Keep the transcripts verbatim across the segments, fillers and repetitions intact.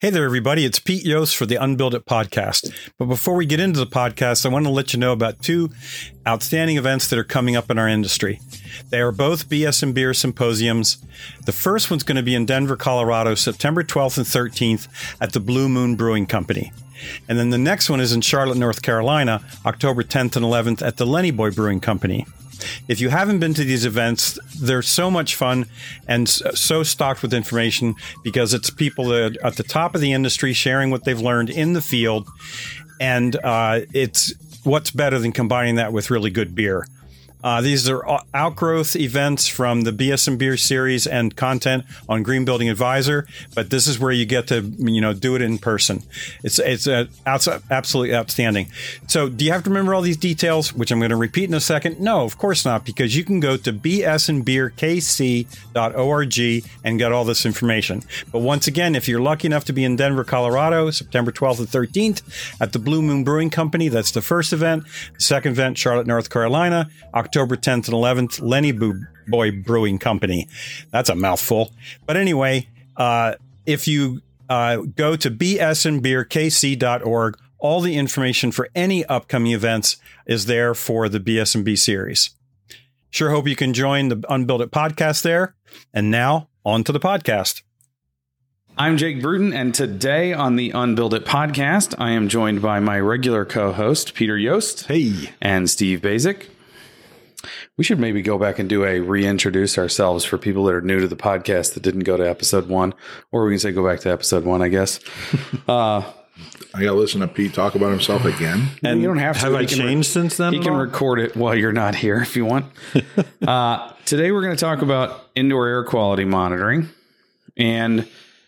Hey there, everybody. It's Pete Yost for the Unbuild It podcast. But before we get into the podcast, I want to let you know about two outstanding events that are coming up in our industry. They are both B S and Beer symposiums. The first one's going to be in Denver, Colorado, September twelfth and thirteenth at the Blue Moon Brewing Company. And then the next one is in Charlotte, North Carolina, October tenth and eleventh at the Lenny Boy Brewing Company. If you haven't been to these events, they're so much fun and so stocked with information because it's people that are at the top of the industry sharing what they've learned in the field. And uh, it's what's better than combining that with really good beer. Uh, these are outgrowth events from the B S and Beer series and content on Green Building Advisor, but this is where you get to, you know, do it in person. It's it's uh, absolutely outstanding. So do you have to remember all these details, which I'm going to repeat in a second? No, of course not, because you can go to b s and beer k c dot org and get all this information. But once again, if you're lucky enough to be in Denver, Colorado, September twelfth and thirteenth at the Blue Moon Brewing Company, that's the first event. The second event, Charlotte, North Carolina, October tenth and eleventh, Lenny Boy Brewing Company. That's a mouthful. But anyway, uh, if you uh, go to b s and beer k c dot org, all the information for any upcoming events is there for the B S and B series. Sure hope you can join the Unbuild It podcast there. And now, on to the podcast. I'm Jake Bruton, and today on the Unbuild It podcast, I am joined by my regular co-host, Peter Yost. Hey. And Steve Basic. We should maybe go back and do a reintroduce ourselves for people that are new to the podcast that didn't go to episode one, or we can say go back to episode one, I guess. Uh, I got to listen to Pete talk about himself again. And you don't have to. Have I changed re- since then? He can all? record it while you're not here if you want. uh, today we're going to talk about indoor air quality monitoring, and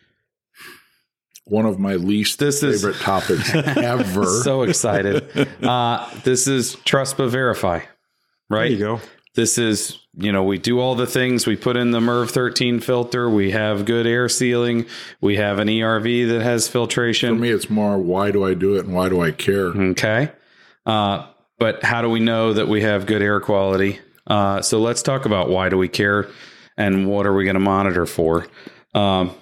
one of my least this favorite is, topics ever. So excited. Uh, this is Trust but Verify. Right. There you go. This is, you know, we do all the things. We put in the MERV thirteen filter. We have good air sealing. We have an E R V that has filtration. For me, it's more, why do I do it and why do I care? Okay. Uh, but how do we know that we have good air quality? Uh, so let's talk about why do we care and what are we going to monitor for? Um,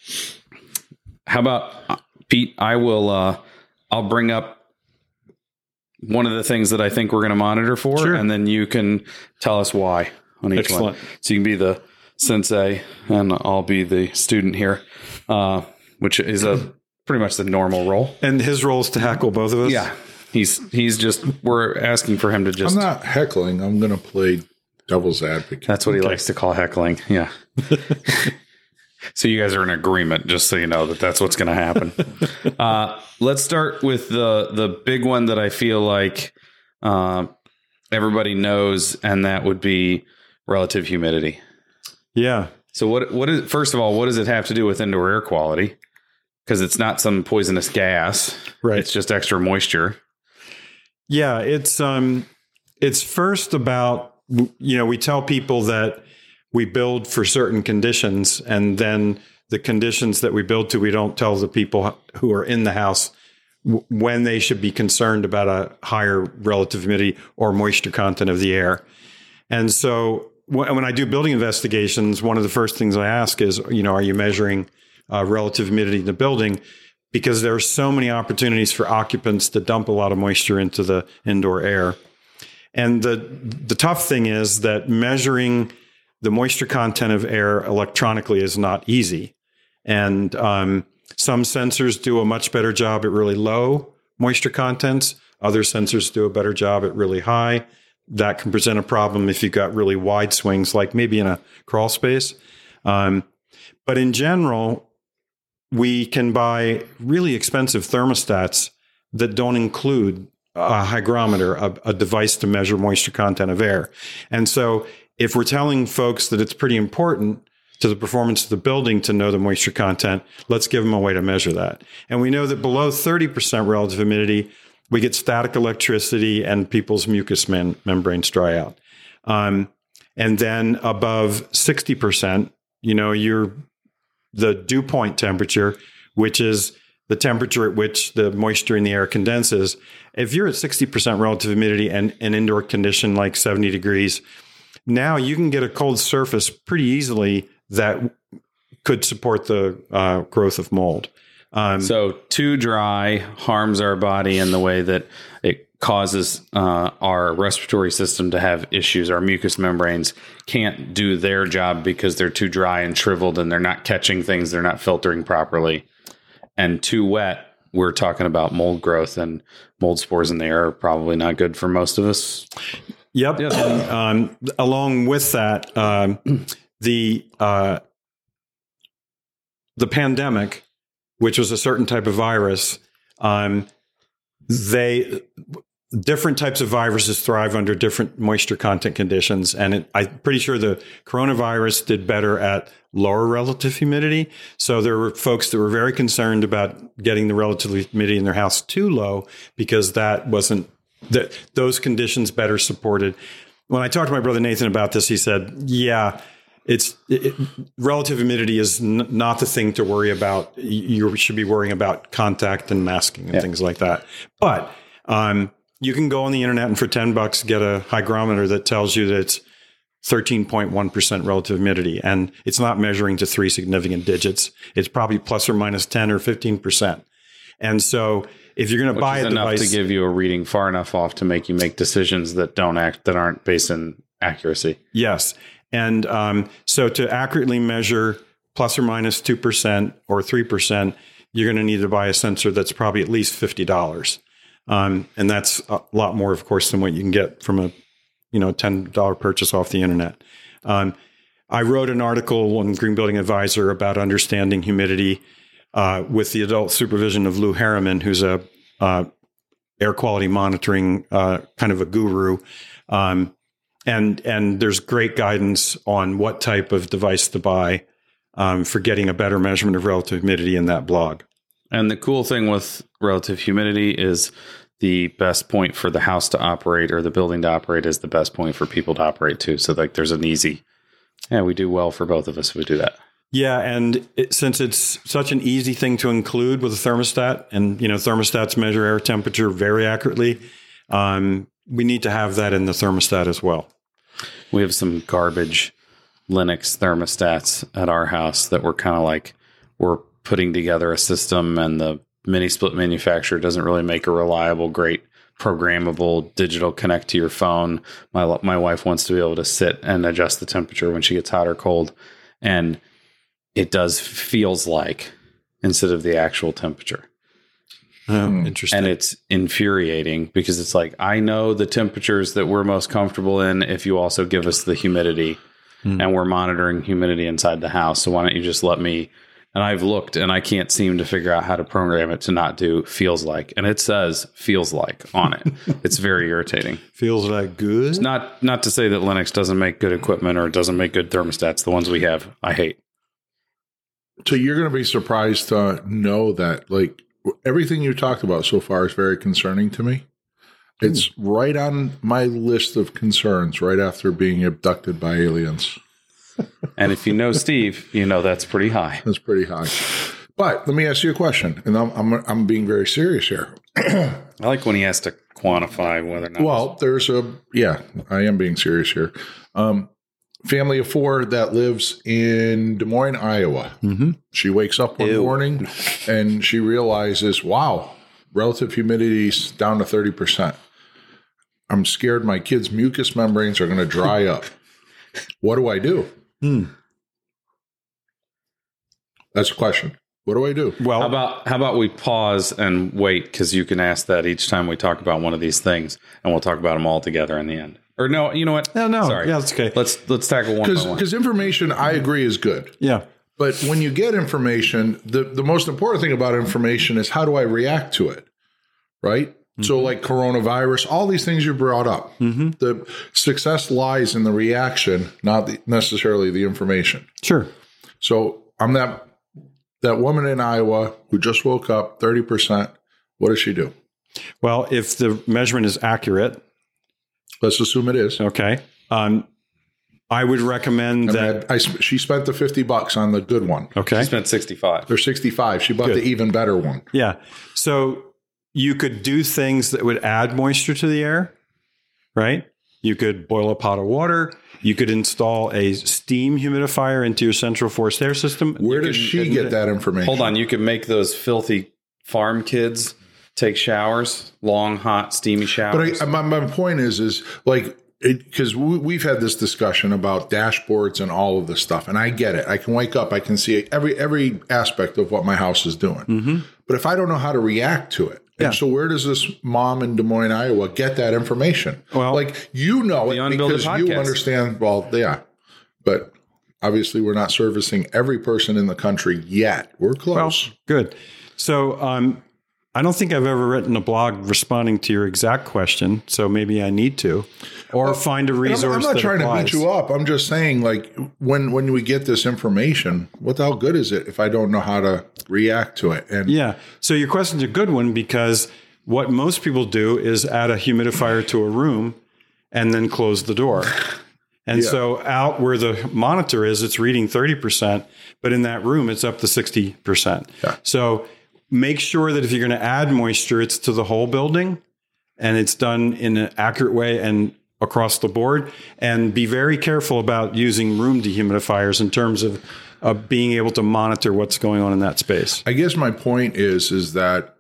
how about, uh, Pete, I will, uh, I'll bring up one of the things that I think we're going to monitor for, sure. And then you can tell us why on each Excellent. one. So you can be the sensei and I'll be the student here, uh, which is a pretty much the normal role. And his role is to heckle both of us? Yeah. He's, he's just, we're asking for him to just. I'm not heckling. I'm going to play devil's advocate. That's what he okay. likes to call heckling. Yeah. So you guys are in agreement, just so you know that that's what's going to happen. uh, let's start with the the big one that I feel like uh, everybody knows, and that would be relative humidity. Yeah. So what what is first of all, what does it have to do with indoor air quality? Because it's not some poisonous gas, right? It's just extra moisture. Yeah, it's um, it's first about, you know, we tell people that we build for certain conditions, and then the conditions that we build to, we don't tell the people who are in the house w- when they should be concerned about a higher relative humidity or moisture content of the air. And so w- when I do building investigations, one of the first things I ask is, you know, are you measuring uh, relative humidity in the building? Because there are so many opportunities for occupants to dump a lot of moisture into the indoor air. And the the tough thing is that measuring the moisture content of air electronically is not easy. And um, some sensors do a much better job at really low moisture contents. Other sensors do a better job at really high. That can present a problem if you've got really wide swings, like maybe in a crawl space. Um, but in general, we can buy really expensive thermostats that don't include a hygrometer, a, a device to measure moisture content of air. And so if we're telling folks that it's pretty important to the performance of the building to know the moisture content, let's give them a way to measure that. And we know that below thirty percent relative humidity, we get static electricity and people's mucous mem- membranes dry out. Um, and then above sixty percent, you know, you're the dew point temperature, which is the temperature at which the moisture in the air condenses. If you're at sixty percent relative humidity and an indoor condition like seventy degrees, now you can get a cold surface pretty easily that could support the uh, growth of mold. Um, So too dry harms our body in the way that it causes uh, our respiratory system to have issues. Our mucous membranes can't do their job because they're too dry and shriveled and they're not catching things. They're not filtering properly. And too wet, we're talking about mold growth, and mold spores in the air are probably not good for most of us. Yep. Yeah. And, um, along with that, um, the uh, the pandemic, which was a certain type of virus, um, they different types of viruses thrive under different moisture content conditions, and it, I'm pretty sure the coronavirus did better at lower relative humidity. So there were folks that were very concerned about getting the relative humidity in their house too low because that wasn't that those conditions better supported. When I talked to my brother Nathan about this, he said, "Yeah, it's it, relative humidity is n- not the thing to worry about. You should be worrying about contact and masking and Yeah. things like that." But um, you can go on the internet and for ten bucks get a hygrometer that tells you that it's thirteen point one percent relative humidity, and it's not measuring to three significant digits. It's probably plus or minus ten or fifteen percent. And so if you're going to buy Which is a enough device, to give you a reading far enough off to make you make decisions that don't act that aren't based in accuracy. yes. And um, so to accurately measure plus or minus two percent or three percent, you're going to need to buy a sensor that's probably at least fifty dollars. Um, and that's a lot more, of course, than what you can get from a, you know, ten dollars purchase off the internet. Um, I wrote an article on Green Building Advisor about understanding humidity uh, with the adult supervision of Lou Harriman, who's a uh, air quality monitoring uh, kind of a guru. Um, and and there's great guidance on what type of device to buy um, for getting a better measurement of relative humidity in that blog. And the cool thing with relative humidity is the best point for the house to operate or the building to operate is the best point for people to operate too. So like there's an easy, yeah, we do well for both of us if we do that. Yeah, and it, since it's such an easy thing to include with a thermostat, and you know thermostats measure air temperature very accurately, um, we need to have that in the thermostat as well. We have some garbage Linux thermostats at our house that we're kind of like, we're putting together a system and the mini split manufacturer doesn't really make a reliable, great programmable digital connect to your phone. My my wife wants to be able to sit and adjust the temperature when she gets hot or cold. And it does feels like instead of the actual temperature. Oh, Hmm. interesting. And it's infuriating because it's like, I know the temperatures that we're most comfortable in if you also give us the humidity Hmm. and we're monitoring humidity inside the house. So why don't you just let me, and I've looked and I can't seem to figure out how to program it to not do feels like, and it says feels like on it. It's very irritating. Feels like good. Not, not to say that Linux doesn't make good equipment or doesn't make good thermostats. The ones we have, I hate. So you're going to be surprised to know that, like, everything you talked about so far is very concerning to me. It's right on my list of concerns right after being abducted by aliens. And if you know Steve, you know that's pretty high. That's pretty high. But let me ask you a question, and I'm I'm, I'm being very serious here. I like when he has to quantify whether or not. Well, there's a yeah, I am being serious here. Um, family of four that lives in Des Moines, Iowa. Mm-hmm. She wakes up one Ew. morning and she realizes, wow, relative humidity's down to thirty percent. I'm scared my kids' mucous membranes are going to dry up. What do I do? Hmm. That's a question. What do I do? Well, How about how about we pause and wait, because you can ask that each time we talk about one of these things, and we'll talk about them all together in the end. Or no, you know what? no, no, Sorry. yeah, that's okay. Let's let's tackle one by one. Because information, I agree, is good. Yeah, But when you get information, the, the most important thing about information is how do I react to it, right? Mm-hmm. So like coronavirus, all these things you brought up, mm-hmm. the success lies in the reaction, not the, necessarily the information. sure. So I'm that that woman in Iowa who just woke up, thirty percent. What does she do? Well, if the measurement is accurate, Let's assume it is. okay, um, I would recommend I that. mean, I, I, she spent the fifty bucks on the good one. Okay, I spent sixty-five. Or sixty-five. She bought Good. the even better one. yeah. So you could do things that would add moisture to the air, right? You could boil a pot of water. You could install a steam humidifier into your central forced air system. Where You does can- she get that information? Hold on, you can make those filthy farm kids take showers, long, hot, steamy showers. But I, my, my point is, is like, because we, we've had this discussion about dashboards and all of this stuff, and I get it. I can wake up, I can see every every aspect of what my house is doing. Mm-hmm. But if I don't know how to react to it, Yeah. and so where does this mom in Des Moines, Iowa, get that information? Well, like you know it Unbuilded because you Podcast. understand. Well, yeah, but obviously we're not servicing every person in the country yet. We're Well, close. good. So um, I don't think I've ever written a blog responding to your exact question. So maybe I need to, or Well, find a And I'm- resource. I'm, not that trying applies. to beat you up. I'm just saying, like, when when we get this information, what the hell good is it if I don't know how to react to it? And Yeah. So your question's a good one because what most people do is add a humidifier to a room and then close the door. And Yeah. so out where the monitor is, it's reading thirty percent, but in that room, it's up to sixty percent. Yeah. So make sure that if you're going to add moisture, it's to the whole building and it's done in an accurate way and across the board. And be very careful about using room dehumidifiers in terms of, of being able to monitor what's going on in that space. I guess my point is is that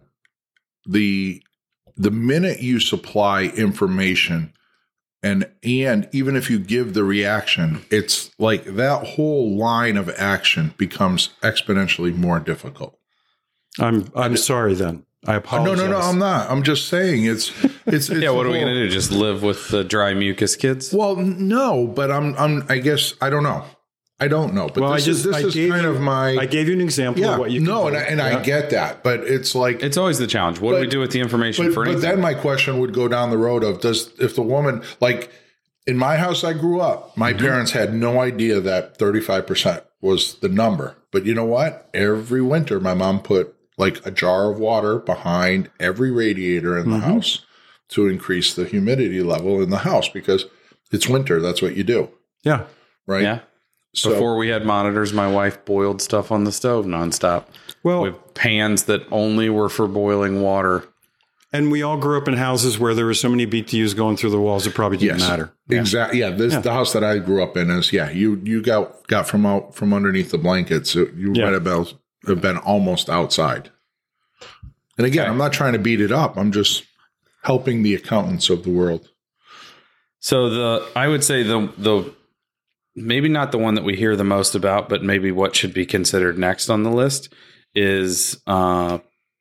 the the minute you supply information and and even if you give the reaction, it's like that whole line of action becomes exponentially more difficult. I'm I'm sorry then. I No, apologize. no, no, I'm not. I'm just saying it's it's, it's yeah, what the are we whole- going to do? Just live with the dry mucus kids? Well, no, but I'm I'm I guess I don't know. I don't know. But Well, I this just is, I this is gave kind you, of my I gave you an example yeah, of what you no, can and, do. I, and Yeah. I get that, but it's like It's always the challenge. What do we But- do with the information But, for but anything? then my question would go down the road of does if the woman like in my house I grew up, my Mm-hmm. parents had no idea that thirty-five percent was the number. But you know what? Every winter my mom put like a jar of water behind every radiator in the Mm-hmm. house to increase the humidity level in the house because it's winter. That's what you do. Yeah. Right. yeah. So Before we had monitors, my wife boiled stuff on the stove nonstop Well, with pans that only were for boiling water. and we all grew up in houses where there were so many B T Us going through the walls, it probably didn't yes, matter. exactly. Yeah, this Yeah. the house that I grew up in is yeah. You you got got from out from underneath the blankets. You Yeah. might have been, have been almost outside. And again, Okay. I'm not trying to beat it up. I'm just helping the accountants of the world. So the I would say the the maybe not the one that we hear the most about, but maybe what should be considered next on the list is uh,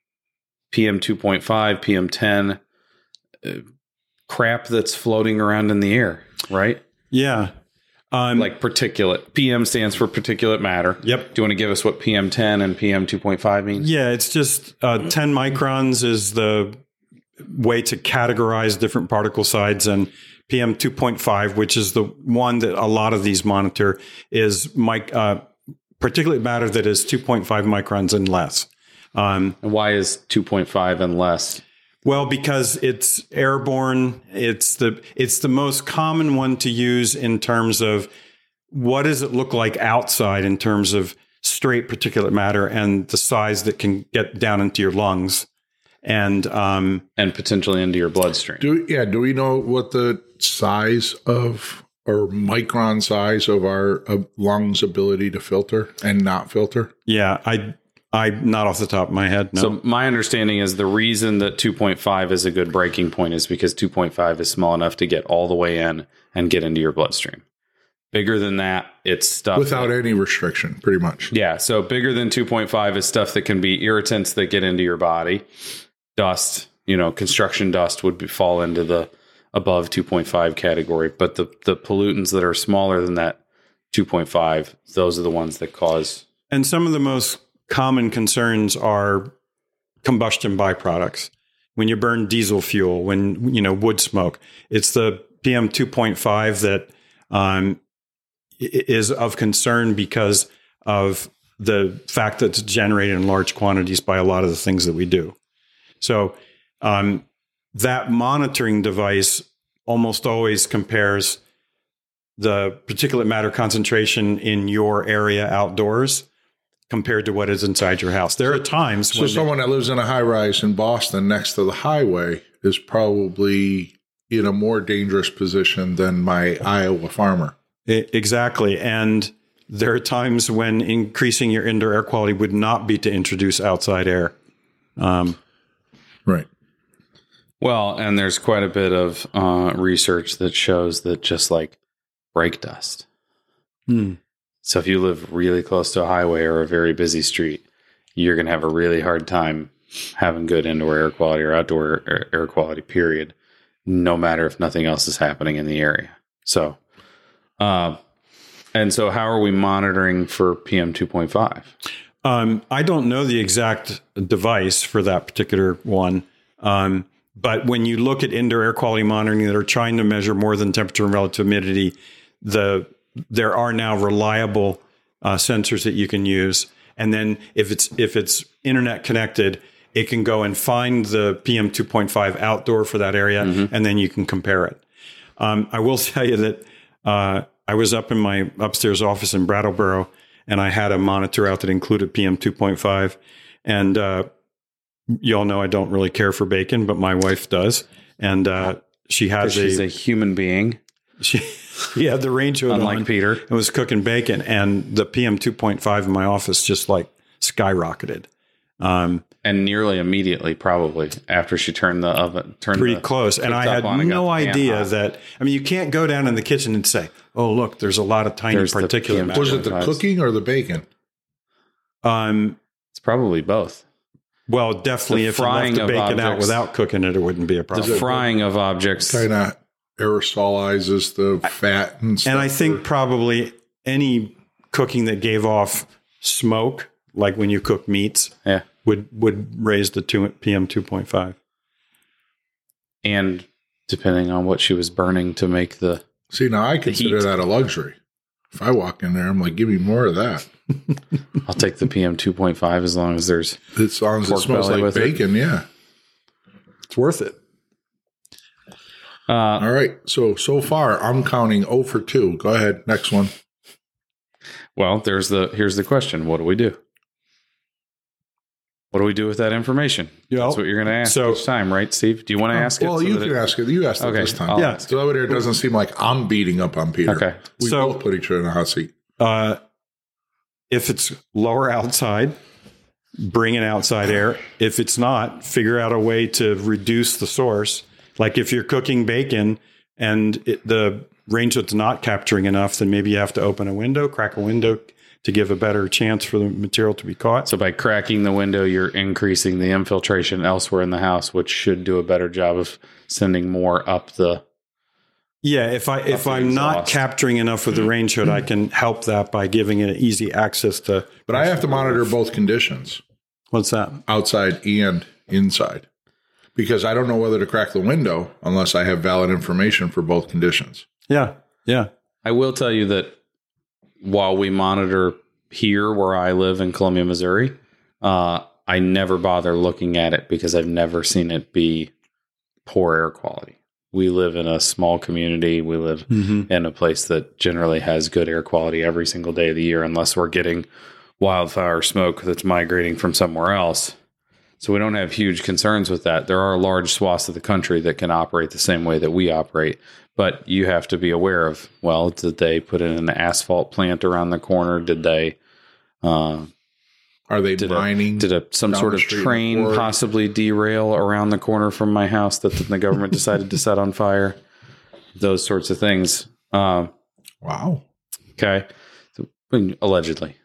P M two point five, P M ten, uh, crap that's floating around in the air, right? Yeah. Um, Like particulate. P M stands for particulate matter. Yep. Do you want to give us what P M ten and P M two point five means? Yeah, it's just uh, ten microns is the way to categorize different particle size, and P M two point five, which is the one that a lot of these monitor, is mic, uh, particulate matter that is two point five microns and less. Um, And why is two point five and less? Well, because it's airborne, it's the it's the most common one to use in terms of what does it look like outside in terms of straight particulate matter and the size that can get down into your lungs, and um, And potentially into your bloodstream. Do yeah? Do we know what the size of or micron size of our uh, lungs' ability to filter and not filter? yeah, I I not off the top of my head. No, So my understanding is the reason that two point five is a good breaking point is because two point five is small enough to get all the way in and get into your bloodstream. Bigger than that, it's stuff Without that, any restriction, pretty much. yeah. So bigger than two point five is stuff that can be irritants that get into your body. Dust, you know, construction dust would be, fall into the above two point five category. But the, the pollutants that are smaller than that two point five, those are the ones that cause. and some of the most common concerns are combustion byproducts. When you burn diesel fuel, when you know wood smoke, it's the P M two point five that um, i- is of concern because of the fact that it's generated in large quantities by a lot of the things that we do. So um, that monitoring device almost always compares the particulate matter concentration in your area outdoors compared to what is inside your house. There are times So when someone that lives in a high rise in Boston next to the highway is probably in a more dangerous position than my Iowa farmer. I- exactly. And there are times when increasing your indoor air quality would not be to introduce outside air. Um, Right. Well, and there's quite a bit of uh, research that shows that just like brake dust. hmm. So if you live really close to a highway or a very busy street, you're going to have a really hard time having good indoor air quality or outdoor air, air quality, period, no matter if nothing else is happening in the area. So, uh, and so how are we monitoring for P M two point five? Um, I don't know the exact device for that particular one. Um, but when you look at indoor air quality monitoring that are trying to measure more than temperature and relative humidity, the there are now reliable uh, sensors that you can use. And then if it's if it's internet connected, it can go and find the P M two point five outdoor for that area, mm-hmm. and then you can compare it. Um, I will tell you that uh, I was up in my upstairs office in Brattleboro, and I had a monitor out that included P M two point five. And uh, you all know I don't really care for bacon, but my wife does. And uh, she has She's a, a human being. She, she had the range hood Unlike on Peter. and was cooking bacon. And the P M two point five in my office just like skyrocketed. Um, and nearly immediately, probably, after she turned the oven. Turned pretty the close. And I had and no idea hot. that, I mean, you can't go down in the kitchen and say, oh, look, there's a lot of tiny There's the particulate P M matter. Was it the cooking or the bacon? Um, It's probably both. well, definitely The if you left frying the of bacon out objects. without cooking it, it wouldn't be a The problem. frying of objects. Kind of aerosolizes the fat and stuff. And I think probably any cooking that gave off smoke, like when you cook meats, Yeah. would, would raise the two, P M two point five. And depending on what she was burning to make the. See, now I consider heat. that a luxury. If I walk in there, I'm like, give me more of that. I'll take the P M two point five as long as there's. As long as it Pork smells belly like with it. bacon, yeah. It's worth it. Uh, All right. So, so far, I'm counting zero for two. Go ahead. Next one. well, there's the. Here's the question. What do we do? What do we do with that information? Yeah. That's what you're going to ask So- each time, right, Steve? Do you want to ask it? Well, so you that can it- ask it. You asked it Okay, this time. I'll Yeah. ask. So that way it doesn't seem like I'm beating up on Peter. Okay. We So- both put each other in a hot seat. Uh, if it's lower outside, bring in outside air. If it's not, figure out a way to reduce the source. Like if you're cooking bacon and it, the range hood's not capturing enough, then maybe you have to open a window, crack a window to give a better chance for the material to be caught. So by cracking the window, you're increasing the infiltration elsewhere in the house, which should do a better job of sending more up the. Yeah, if I if the I'm not exhaust. capturing enough with the range hood, I can help that by giving it easy access to. But I have to monitor both conditions, What's that? outside and inside, because I don't know whether to crack the window unless I have valid information for both conditions. Yeah, yeah. I will tell you that while we monitor here where I live in Columbia, Missouri, uh, I never bother looking at it because I've never seen it be poor air quality. We live in a small community. We live Mm-hmm. in a place that generally has good air quality every single day of the year, unless we're getting wildfire smoke that's migrating from somewhere else. So we don't have huge concerns with that. There are large swaths of the country that can operate the same way that we operate, but you have to be aware of, well, did they put in an asphalt plant around the corner? Did they, uh, Are they did mining? a, did a, some down sort the of street train before? possibly derail around the corner from my house that the government decided to set on fire? Those sorts of things. Um, Wow. Okay. So, allegedly.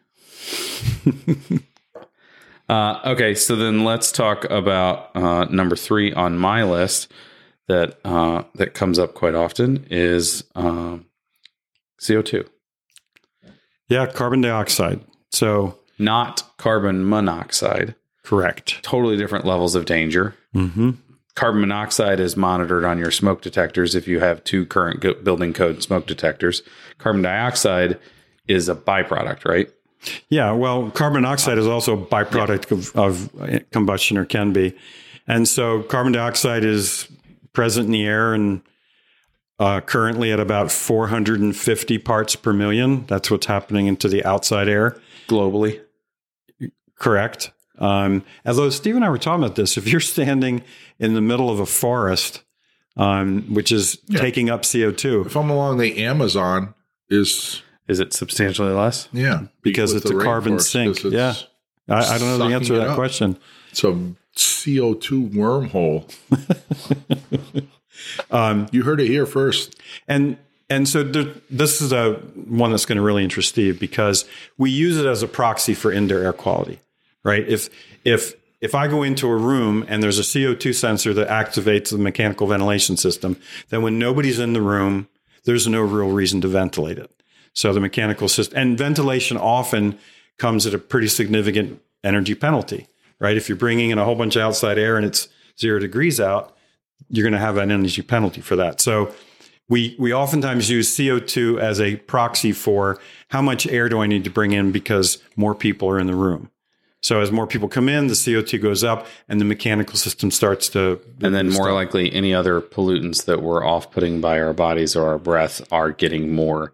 uh, okay. So then let's talk about uh, number three on my list that uh, that comes up quite often is um, C O two, Yeah, carbon dioxide. So not carbon monoxide. correct. Totally different levels of danger. Mm-hmm. Carbon monoxide is monitored on your smoke detectors if you have two current go- building code smoke detectors. Carbon dioxide is a byproduct, right? Yeah, well, carbon dioxide is also a byproduct of, of combustion, or can be. And so carbon dioxide is present in the air and uh, currently at about four hundred fifty parts per million. That's what's happening into the outside air. Globally. Correct. Um, although Steve and I were talking about this, if you're standing in the middle of a forest, um, which is Yeah. taking up C O two, If I'm along the Amazon is Is it substantially less? yeah because with it's the a carbon rainforest, sink. 'cause it's Yeah. I, I don't know the sucking answer to it that up. question. It's a C O two wormhole. Um, You heard it here first. And and so there, this is a one that's going to really interest Steve because we use it as a proxy for indoor air quality, right? If if if I go into a room and there's a C O two sensor that activates the mechanical ventilation system, then when nobody's in the room, there's no real reason to ventilate it. So the mechanical system and ventilation often comes at a pretty significant energy penalty, right? If you're bringing in a whole bunch of outside air and it's zero degrees out, you're going to have an energy penalty for that. So we we oftentimes use C O two as a proxy for how much air do I need to bring in because more people are in the room. So as more people come in, the C O two goes up and the mechanical system starts to... And then more stop. likely any other pollutants that we're off-putting by our bodies or our breath are getting more.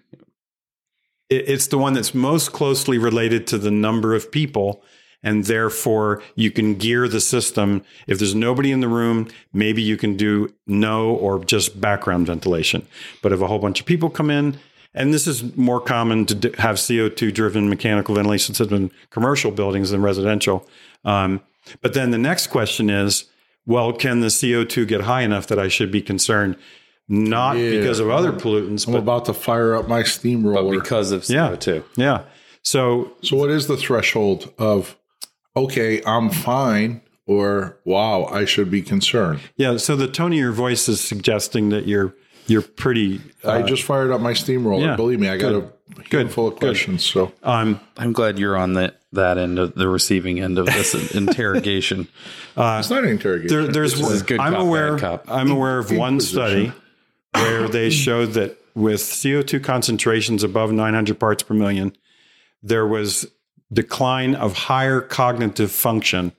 It- It's the one that's most closely related to the number of people. And therefore, you can gear the system. If there's nobody in the room, maybe you can do no or just background ventilation. But if a whole bunch of people come in, and this is more common to d- have C O two driven mechanical ventilation system in commercial buildings than residential. Um, but then the next question is, well, can the C O two get high enough that I should be concerned? Not Yeah. because of other pollutants, I'm but about to fire up my But steamroller. because of C O two. yeah. So So what is the threshold of, okay, I'm fine, or wow, I should be concerned? yeah, so the tone of your voice is suggesting that you're you're pretty. Uh, I just fired up my steamroller. yeah, Believe me, I got good, a good, handful of good. questions. So um, I'm glad you're on the, that end of the receiving end of this interrogation. it's not an interrogation. there, there's It's is good I'm cop, aware bad cop. I'm aware of one Inquisition. study where they showed that with C O two concentrations above nine hundred parts per million, there was decline of higher cognitive function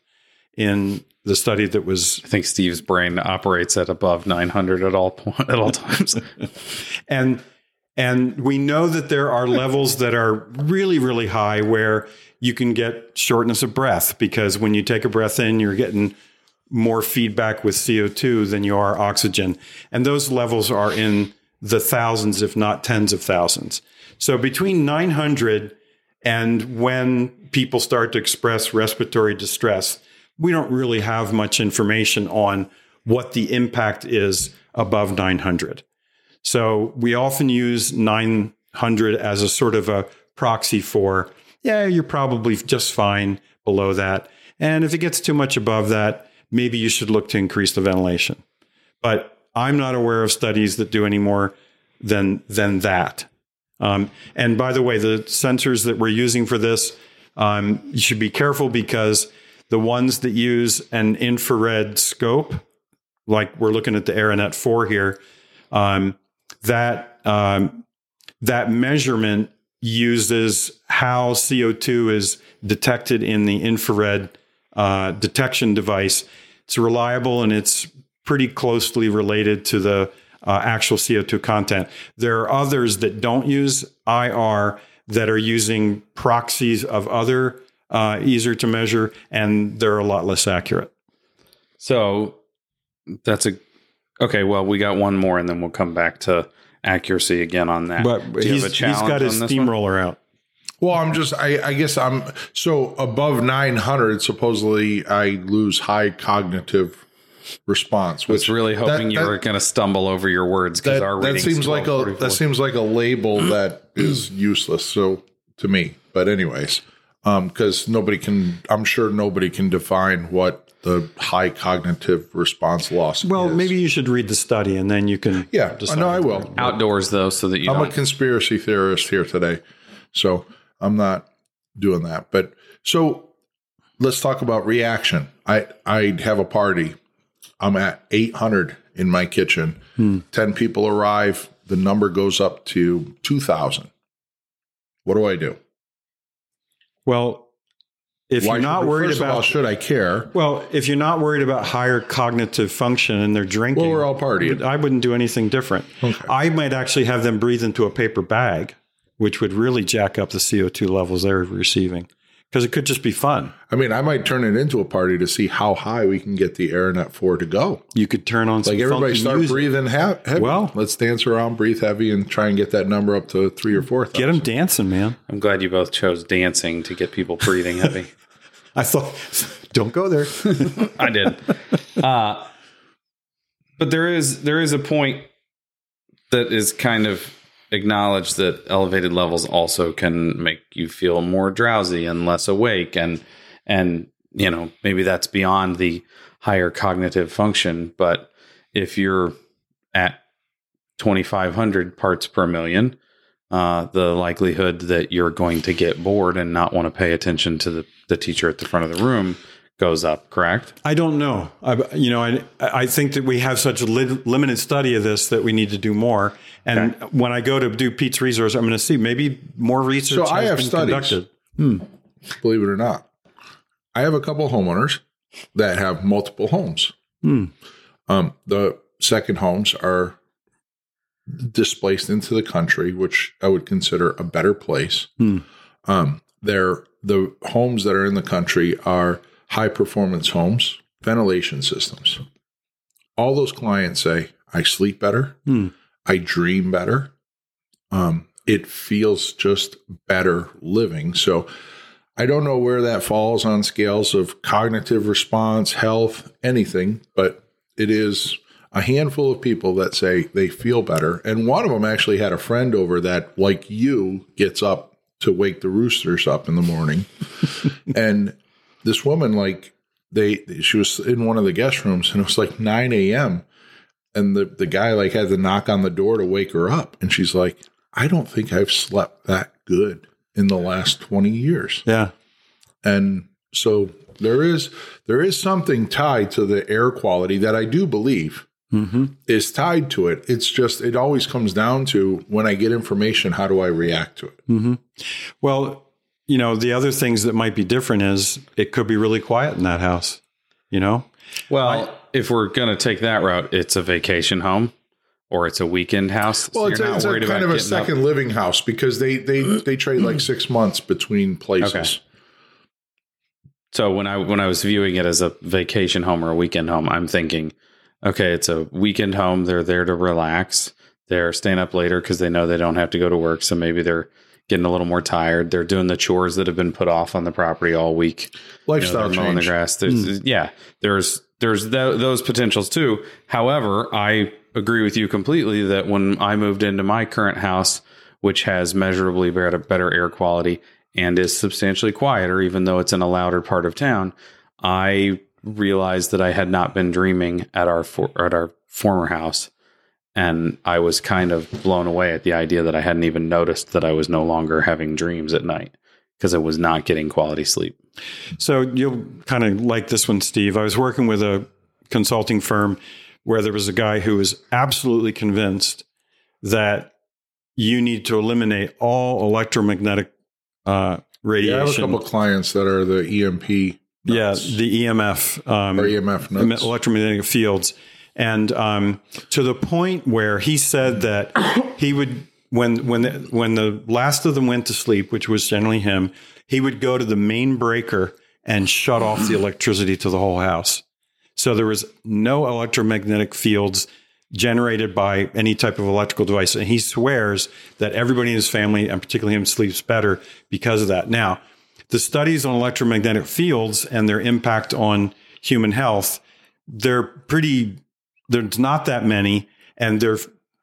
in the study that was. I think Steve's brain operates at above nine hundred at all point, at all times. And and we know that there are levels that are really, really high where you can get shortness of breath because when you take a breath in, you're getting more feedback with C O two than you are oxygen. And those levels are in the thousands, if not tens of thousands. So between nine hundred and when people start to express respiratory distress, we don't really have much information on what the impact is above nine hundred. So we often use nine hundred as a sort of a proxy for, yeah, you're probably just fine below that. And if it gets too much above that, maybe you should look to increase the ventilation. But I'm not aware of studies that do any more than, than that. Um, and by the way, the sensors that we're using for this, um, you should be careful because the ones that use an infrared scope, like we're looking at the Aeronet four here, um, that um, that measurement uses how C O two is detected in the infrared uh, detection device. It's reliable and it's pretty closely related to the uh, actual C O two content. There are others that don't use I R that are using proxies of other uh, easier to measure, and they're a lot less accurate. So that's a okay. Well, we got one more, and then we'll come back to accuracy again on that. But Do you he's, have a he's challenge got his on this one? steamroller out. Well, I'm just, I, I guess I'm, so above nine hundred, supposedly I lose high cognitive response. I was really hoping that- you that- were going to stumble over your words because That, our that reading's seems like a twelve forty-four. that seems like a label that is useless. So to me, but anyways, um, because nobody can, I'm sure nobody can define what the high cognitive response loss. Well, is. maybe you should read the study and then you can. Yeah, decide. no, I will. outdoors though, so that you I'm don't. a conspiracy theorist here today, so I'm not doing that. But so let's talk about reaction. I I have a party. I'm at eight hundred in my kitchen. Hmm. ten people arrive. The number goes up to two thousand. What do I do? Well, if Why you're not should- worried first of about all, should I care? well, if you're not worried about higher cognitive function and they're drinking, Well, we're all partying. I wouldn't do anything different. Okay. I might actually have them breathe into a paper bag, which would really jack up the C O two levels they're receiving because it could just be fun. I mean, I might turn it into a party to see how high we can get the AirNet four to go. You could turn on some like everybody funky start music. breathing ha- heavy. Well, let's dance around, breathe heavy, and try and get that number up to three or four. Get them dancing, man. I'm glad you both chose dancing to get people breathing heavy. I thought, don't go there. I did. Uh, but there is there is a point that is kind of acknowledged that elevated levels also can make you feel more drowsy and less awake. And, and you know, maybe that's beyond the higher cognitive function. But if you're at twenty-five hundred parts per million, uh, the likelihood that you're going to get bored and not want to pay attention to the, the teacher at the front of the room goes up, correct? I don't know. I, you know, I, I think that we have such a li- limited study of this that we need to do more. And okay. when I go to do Pete's resource, I'm going to see maybe more research so has I have been studies, conducted. Hmm. Believe it or not. I have a couple homeowners that have multiple homes. Hmm. Um, the second homes are displaced into the country, which I would consider a better place. Hmm. Um, they're, the homes that are in the country are high performance homes, ventilation systems. All those clients say, I sleep better. Hmm. I dream better. Um, it feels just better living. So I don't know where that falls on scales of cognitive response, health, anything, but it is a handful of people that say they feel better. And one of them actually had a friend over that, like you, gets up to wake the roosters up in the morning. And this woman, like, they, she was in one of the guest rooms, and it was like nine a.m. And the, the guy, like, had to knock on the door to wake her up. And she's like, I don't think I've slept that good in the last twenty years. Yeah. And so there is, there is something tied to the air quality that I do believe mm-hmm. is tied to it. It's just, it always comes down to, when I get information, how do I react to it? Mm-hmm. Well, you know, the other things that might be different is it could be really quiet in that house, you know? Well, I, if we're going to take that route, it's a vacation home or it's a weekend house. Well, so it's, you're a, not it's a worried kind about of a getting second up. living house because they, they, they trade like six months between places. Okay. So when I when I was viewing it as a vacation home or a weekend home, I'm thinking, okay, it's a weekend home. They're there to relax. They're staying up later because they know they don't have to go to work. So maybe they're getting a little more tired. They're doing the chores that have been put off on the property all week. Lifestyle you know, mowing the grass. There's, mm. Yeah, there's there's th- those potentials too. However, I agree with you completely that when I moved into my current house, which has measurably better, better air quality and is substantially quieter, even though it's in a louder part of town, I realized that I had not been dreaming at our for, at our former house. And I was kind of blown away at the idea that I hadn't even noticed that I was no longer having dreams at night because I was not getting quality sleep. So you'll kind of like this one, Steve. I was working with a consulting firm where there was a guy who was absolutely convinced that you need to eliminate all electromagnetic uh, radiation. Yeah, I have a couple of clients that are the E M P nuts. Yeah, the E M F. Um, or E M F nuts. Electromagnetic fields. And um, to the point where he said that he would, when when the, when the last of them went to sleep, which was generally him, he would go to the main breaker and shut off the electricity to the whole house. So there was no electromagnetic fields generated by any type of electrical device. And he swears that everybody in his family, and particularly him, sleeps better because of that. Now, the studies on electromagnetic fields and their impact on human health, they're pretty... There's not that many, and they're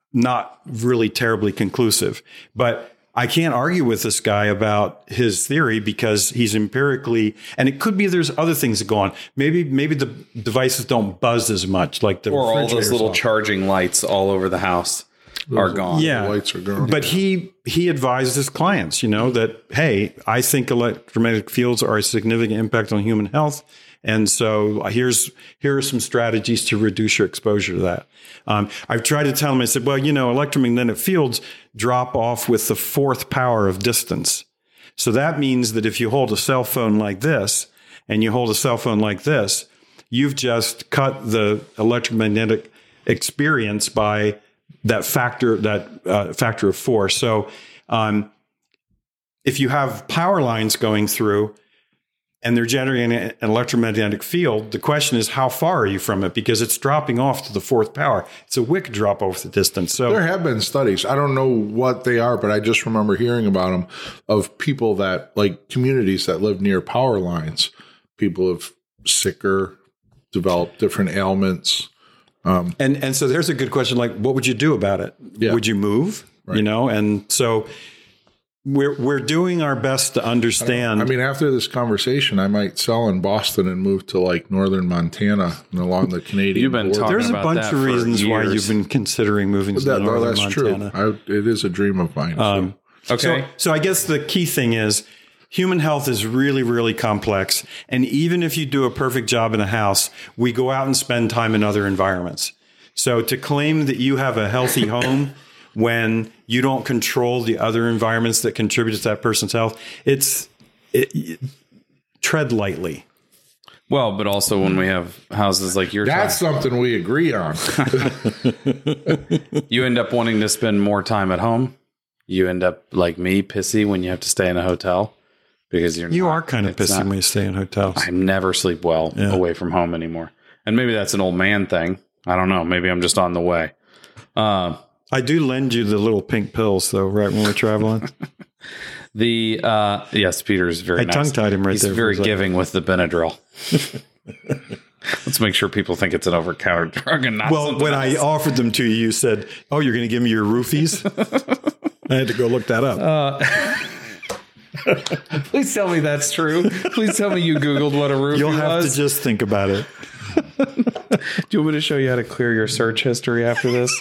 not really terribly conclusive. But I can't argue with this guy about his theory because he's empirically, and it could be there's other things that go on. Maybe maybe the devices don't buzz as much, like the or all those little on. charging lights all over the house those are gone. Yeah, the lights are gone. But he he advised his clients, you know, that hey, I think electromagnetic fields are a significant impact on human health. And so here's here are some strategies to reduce your exposure to that. Um, I've tried to tell him, I said, well, you know, electromagnetic fields drop off with the fourth power of distance. So that means that if you hold a cell phone like this and you hold a cell phone like this, you've just cut the electromagnetic experience by that factor, that uh, factor of four. So um, if you have power lines going through, and they're generating an electromagnetic field. The question is, how far are you from it? Because it's dropping off to the fourth power. It's a wicked drop off the distance. So there have been studies. I don't know what they are, but I just remember hearing about them of people that, like communities that live near power lines. People have sicker, developed different ailments. Um, and and so there's a good question. Like, what would you do about it? Yeah. Would you move? Right. You know, and so. We're we're doing our best to understand. I, I mean, after this conversation, I might sell in Boston and move to like northern Montana and along the Canadian You've been border. talking There's a about bunch that of reasons why years. you've been considering moving to that, northern that's Montana. True. I, it is a dream of mine. Um, so. Okay. So, so I guess the key thing is human health is really, really complex. And even if you do a perfect job in a house, we go out and spend time in other environments. So to claim that you have a healthy home when you don't control the other environments that contribute to that person's health, it's it, it, tread lightly. Well, but also when we have houses like yours, that's something we agree on. You end up wanting to spend more time at home. You end up like me, pissy when you have to stay in a hotel because you're you not, are kind of pissy not, when you stay in hotels. I never sleep well yeah. away from home anymore, and maybe that's an old man thing. I don't know. Maybe I'm just on the way. Uh, I do lend you the little pink pills, though, right when we're traveling. the uh, yes, Peter's very. I nice. tongue-tied him right He's there. He's very giving with the Benadryl. Let's make sure people think it's an over-counter drug and not. Well, when else. I offered them to you, you said, "Oh, you're going to give me your roofies." I had to go look that up. Uh, please tell me that's true. Please tell me you Googled what a roofie was. You'll have was. to just think about it. Do you want me to show you how to clear your search history after this?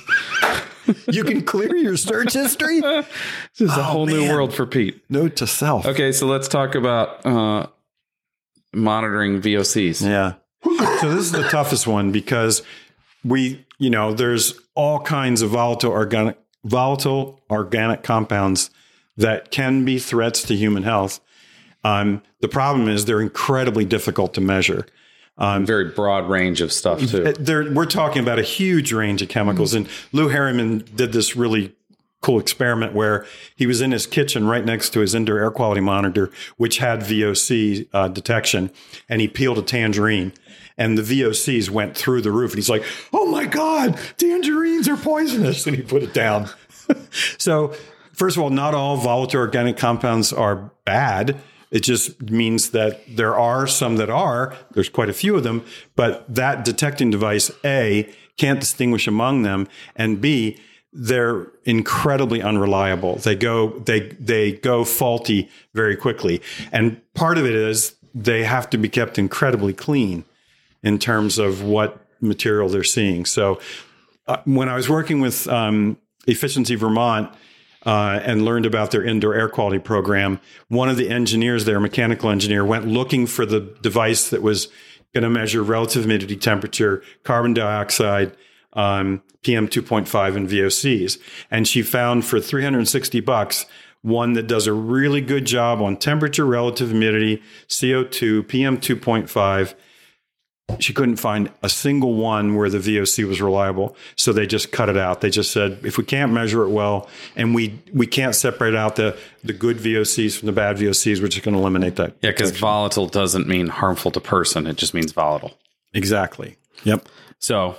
You can clear your search history? This is oh, a whole man. new world for Pete. Note to self. Okay, so let's talk about uh, monitoring V O Cs. Yeah. So this is the toughest one because we, you know, there's all kinds of volatile organic, volatile organic compounds that can be threats to human health. Um, the problem is they're incredibly difficult to measure. Um, Very broad range of stuff, too. We're talking about a huge range of chemicals. Mm-hmm. And Lou Harriman did this really cool experiment where he was in his kitchen right next to his indoor air quality monitor, which had V O C uh, detection. And he peeled a tangerine and the V O Cs went through the roof. And he's like, oh, my God, tangerines are poisonous. And he put it down. So, first of all, not all volatile organic compounds are bad. It just means that there are some that are, there's quite a few of them, but that detecting device, A, can't distinguish among them, and B, they're incredibly unreliable. They go, they, they go faulty very quickly. And part of it is they have to be kept incredibly clean in terms of what material they're seeing. So uh, when I was working with um, Efficiency Vermont, Uh, and learned about their indoor air quality program, one of the engineers there, a mechanical engineer, went looking for the device that was going to measure relative humidity, temperature, carbon dioxide, um, P M two point five, and V O Cs. And she found for three hundred sixty bucks, one that does a really good job on temperature, relative humidity, C O two, P M two point five. She couldn't find a single one where the V O C was reliable. So they just cut it out. They just said, if we can't measure it well and we, we can't separate out the, the good V O Cs from the bad V O Cs, we're just going to eliminate that. Yeah, because volatile doesn't mean harmful to person. It just means volatile. Exactly. Yep. So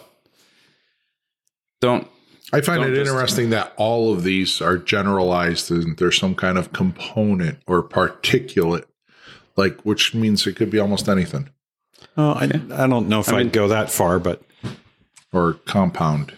don't. I find don't it interesting that all of these are generalized and there's some kind of component or particulate, like, which means it could be almost anything. Oh, I, I don't know if I I'd mean, go that far, but or compound.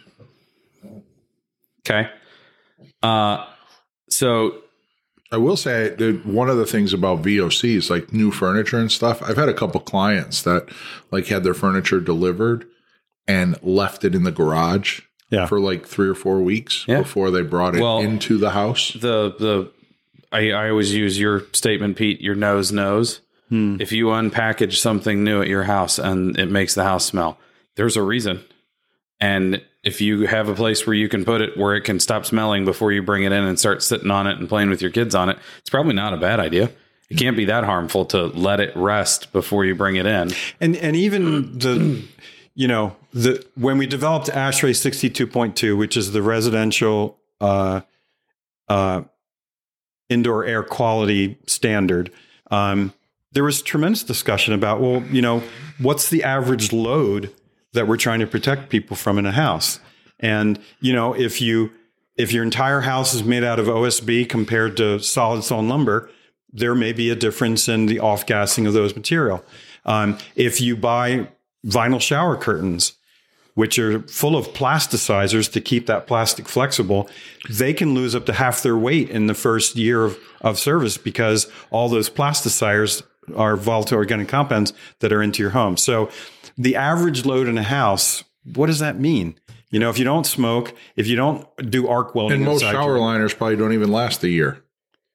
Okay. Uh, so I will say that one of the things about V O Cs, like new furniture and stuff, I've had a couple clients that like had their furniture delivered and left it in the garage yeah. for like three or four weeks yeah. before they brought it well, into the house. The the I, I always use your statement, Pete. Your nose knows. Hmm. If you unpackage something new at your house and it makes the house smell, there's a reason. And if you have a place where you can put it where it can stop smelling before you bring it in and start sitting on it and playing with your kids on it, it's probably not a bad idea. It can't be that harmful to let it rest before you bring it in. And and even the, you know, the when we developed ASHRAE sixty-two point two, which is the residential uh, uh, indoor air quality standard, um, there was tremendous discussion about, well, you know, what's the average load that we're trying to protect people from in a house? And, you know, if you if your entire house is made out of O S B compared to solid stone lumber, there may be a difference in the off-gassing of those material. Um, if you buy vinyl shower curtains, which are full of plasticizers to keep that plastic flexible, they can lose up to half their weight in the first year of, of service because all those plasticizers are volatile organic compounds that are into your home. So the average load in a house, what does that mean? You know, if you don't smoke, if you don't do arc welding. And most shower your, liners probably don't even last a year.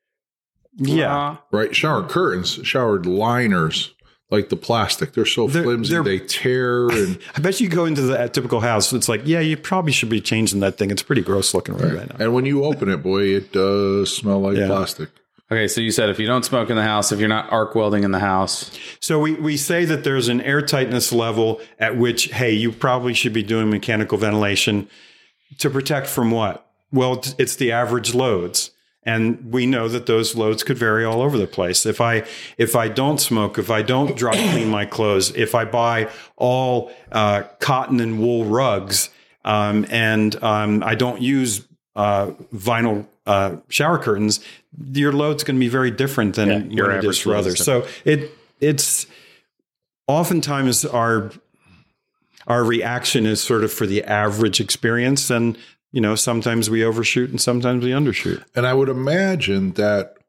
Yeah. Right. Shower curtains, shower liners, like the plastic, they're so they're, flimsy, they're, they tear. And I bet you go into the typical house, it's like, yeah, you probably should be changing that thing. It's pretty gross looking right, right now. And when you open it, boy, it does smell like yeah. plastic. Okay, so you said if you don't smoke in the house, if you're not arc welding in the house. So we, we say that there's an airtightness level at which, hey, you probably should be doing mechanical ventilation to protect from what? Well, it's the average loads. And we know that those loads could vary all over the place. If I if I don't smoke, if I don't dry clean my clothes, if I buy all uh, cotton and wool rugs, um, and um, I don't use uh, vinyl uh, shower curtains, your load's going to be very different than yeah, what it is for others. So it it's oftentimes our our reaction is sort of for the average experience, and you know, sometimes we overshoot and sometimes we undershoot. And I would imagine that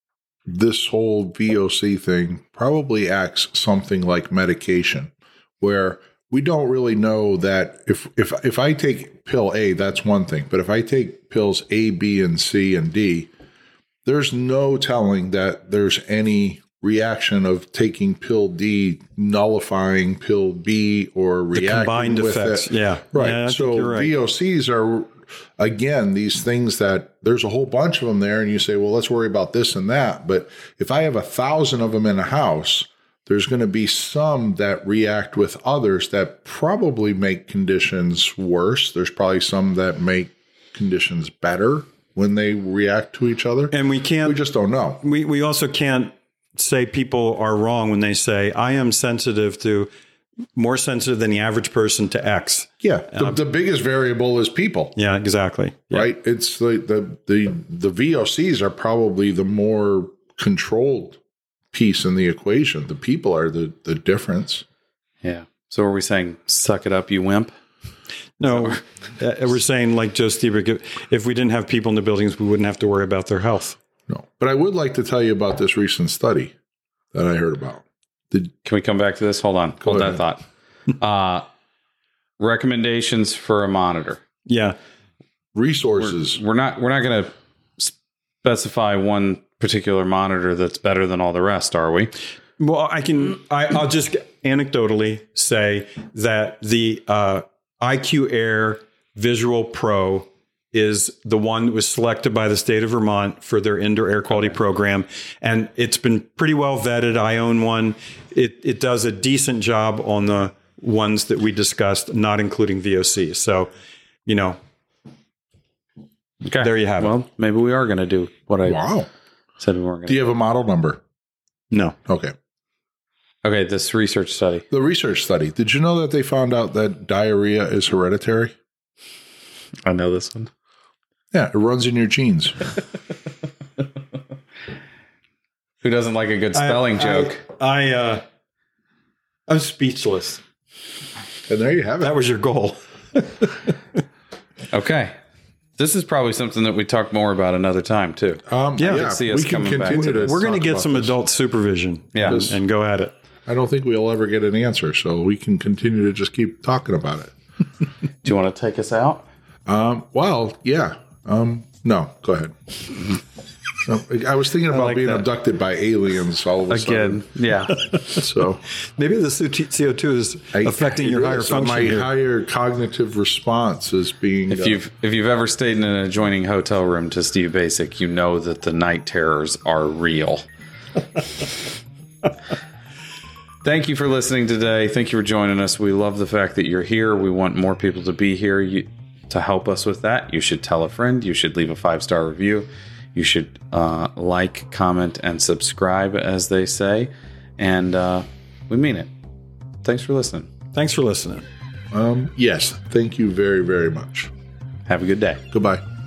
this whole V O C thing probably acts something like medication, where we don't really know that if if if I take pill A, that's one thing. But if I take pills A, B, and C, and D, there's no telling that there's any reaction of taking pill D nullifying pill B or reacting the combined with effects. It. Yeah, right. Yeah, so right. V O Cs are again these things that there's a whole bunch of them there, and you say, well, let's worry about this and that. But if I have a thousand of them in a house, there's going to be some that react with others that probably make conditions worse. There's probably some that make conditions better when they react to each other, and we can't. We just don't know. We we also can't say people are wrong when they say, I am sensitive to, more sensitive than the average person to X. Yeah. The, um, the biggest variable is people. Yeah, exactly. Right. Yeah. It's like the, the, the V O Cs are probably the more controlled piece in the equation. The people are the, the difference. Yeah. So are we saying, suck it up, you wimp? No, uh, we're saying, like Joe Stieber, if we didn't have people in the buildings, we wouldn't have to worry about their health. No, but I would like to tell you about this recent study that I heard about. Did, Can we come back to this? Hold on. Hold that thought. Uh, recommendations for a monitor. Yeah. Resources. We're, we're not, we're not going to specify one particular monitor that's better than all the rest, are we? Well, I can, I, I'll just anecdotally say that the uh, I Q Air Visual Pro is the one that was selected by the state of Vermont for their indoor air quality program. And it's been pretty well vetted. I own one. It it does a decent job on the ones that we discussed, not including V O C. So, you know, okay. There you have well, it. Well, maybe we are going to do what I wow. said we weren't going to do. Do you have a model number? No. Okay. Okay, this research study. The research study. Did you know that they found out that diarrhea is hereditary? I know this one. Yeah, it runs in your genes. Who doesn't like a good spelling I, joke? I, I uh, I'm speechless. And there you have it. That was your goal. Okay. This is probably something that we talk more about another time, too. Um, yeah, yeah see us we can coming back continue to to We're going to get about some this. adult supervision Yeah. and, and go at it. I don't think we'll ever get an answer, so we can continue to just keep talking about it. Do you want to take us out? Um, well, yeah. Um, no, go ahead. So, I was thinking about like being that. abducted by aliens all of a Again, sudden. yeah. So Maybe the C O two is I, affecting your higher so function. my here. higher cognitive response is being. If uh, you've if you've ever stayed in an adjoining hotel room to Steve Basic, you know that the night terrors are real. Thank you for listening today. Thank you for joining us. We love the fact that you're here. We want more people to be here. You, to help us with that, you should tell a friend. You should leave a five-star review. You should uh, like, comment, and subscribe, as they say. and uh, we mean it. Thanks for listening. Thanks for listening. Um, yes. Thank you very, very much. Have a good day. Goodbye.